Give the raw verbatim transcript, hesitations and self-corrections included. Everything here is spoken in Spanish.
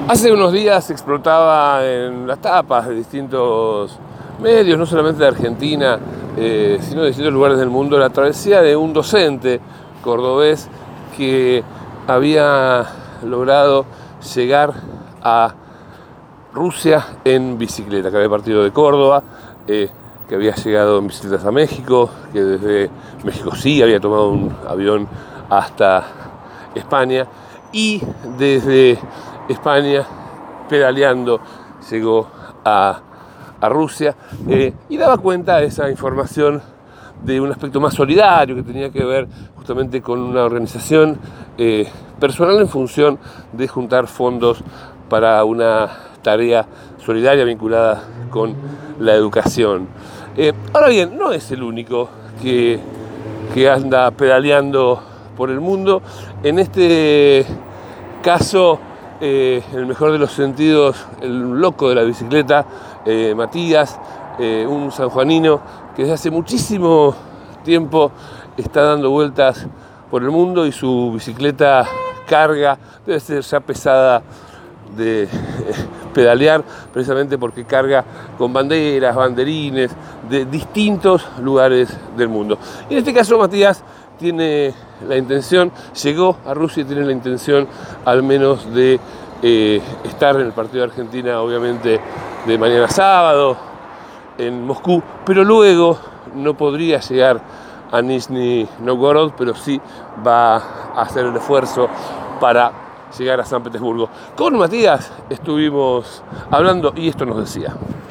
Hace unos días explotaba en las tapas de distintos medios, no solamente de Argentina, eh, sino de distintos lugares del mundo, la travesía de un docente cordobés que había logrado llegar a Rusia en bicicleta, que había partido de Córdoba, eh, que había llegado en bicicletas a México, que desde México sí había tomado un avión hasta España y desde España, pedaleando, llegó a, a Rusia eh, y daba cuenta de esa información de un aspecto más solidario que tenía que ver justamente con una organización eh, personal en función de juntar fondos para una tarea solidaria vinculada con la educación. Eh, ahora bien, no es el único que, que anda pedaleando por el mundo. En este caso, eh, en el mejor de los sentidos, el loco de la bicicleta, eh, Matías, eh, un sanjuanino que desde hace muchísimo tiempo está dando vueltas por el mundo y su bicicleta carga, debe ser ya pesada de eh, pedalear, precisamente porque carga con banderas, banderines de distintos lugares del mundo. Y en este caso Matías tiene la intención, llegó a Rusia y tiene la intención al menos de eh, estar en el partido de Argentina, obviamente de mañana sábado en Moscú, pero luego no podría llegar a Nizhny Novgorod, pero sí va a hacer el esfuerzo para llegar a San Petersburgo. Con Matías estuvimos hablando y esto nos decía.